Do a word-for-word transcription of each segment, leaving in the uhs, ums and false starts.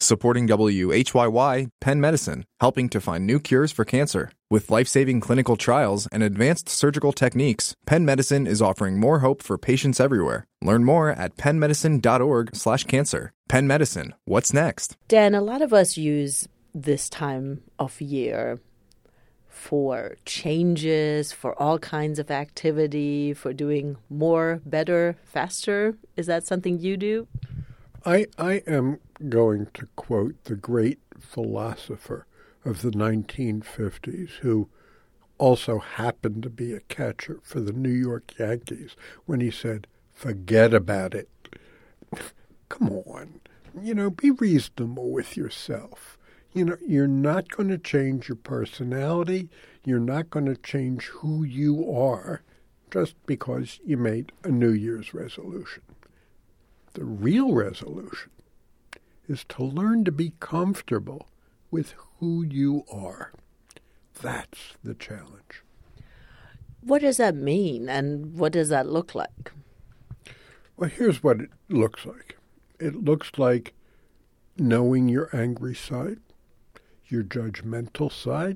Supporting W H Y Y, Penn Medicine, helping to find new cures for cancer. With life-saving clinical trials and advanced surgical techniques, Penn Medicine is offering more hope for patients everywhere. Learn more at pennmedicine.org slash cancer. Penn Medicine, what's next? Dan, a lot of us use this time of year for changes, for all kinds of activity, for doing more, better, faster. Is that something you do? I, I am going to quote the great philosopher of the nineteen fifties, who also happened to be a catcher for the New York Yankees, when he said, "Forget about it." Come on. You know, be reasonable with yourself. You know, you're not going to change your personality. You're not going to change who you are just because you made a New Year's resolution. The real resolution is to learn to be comfortable with who you are. That's the challenge. What does that mean, and what does that look like? Well, here's what it looks like. It looks like knowing your angry side, your judgmental side,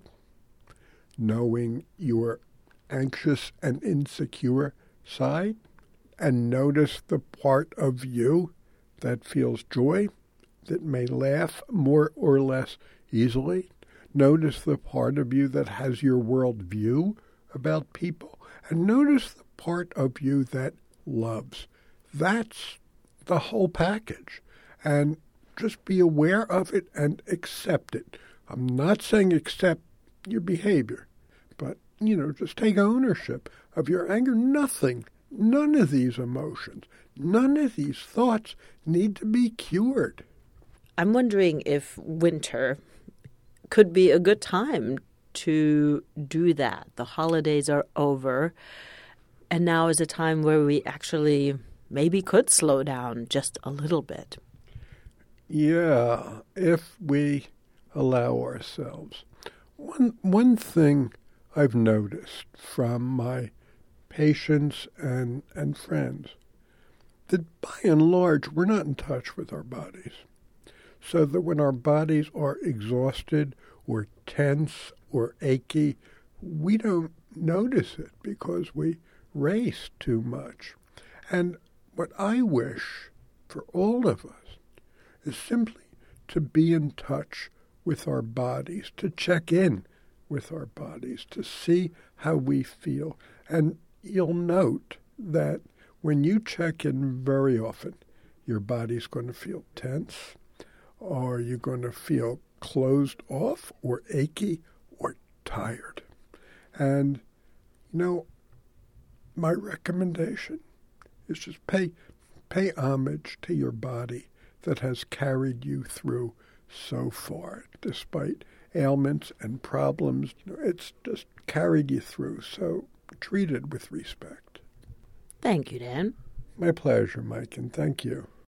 knowing your anxious and insecure side, and notice the part of you that feels joy, that may laugh more or less easily. Notice the part of you that has your world view about people, and notice the part of you that loves. That's the whole package. And just be aware of it and accept it. I'm not saying accept your behavior, but, you know, just take ownership of your anger. Nothing, none of these emotions, none of these thoughts need to be cured. I'm wondering if winter could be a good time to do that. The holidays are over, and now is a time where we actually maybe could slow down just a little bit. Yeah, if we allow ourselves. One, one thing I've noticed from my patients and, and friends, that by and large, we're not in touch with our bodies. So that when our bodies are exhausted or tense or achy, we don't notice it because we race too much. And what I wish for all of us is simply to be in touch with our bodies, to check in with our bodies, to see how we feel. And you'll note that when you check in very often, your body's going to feel tense, or you're going to feel closed off or achy or tired. And, you know, my recommendation is just pay pay homage to your body that has carried you through so far, despite ailments and problems. It's just carried you through, so treat it with respect. Thank you, Dan. My pleasure, Mike, and thank you.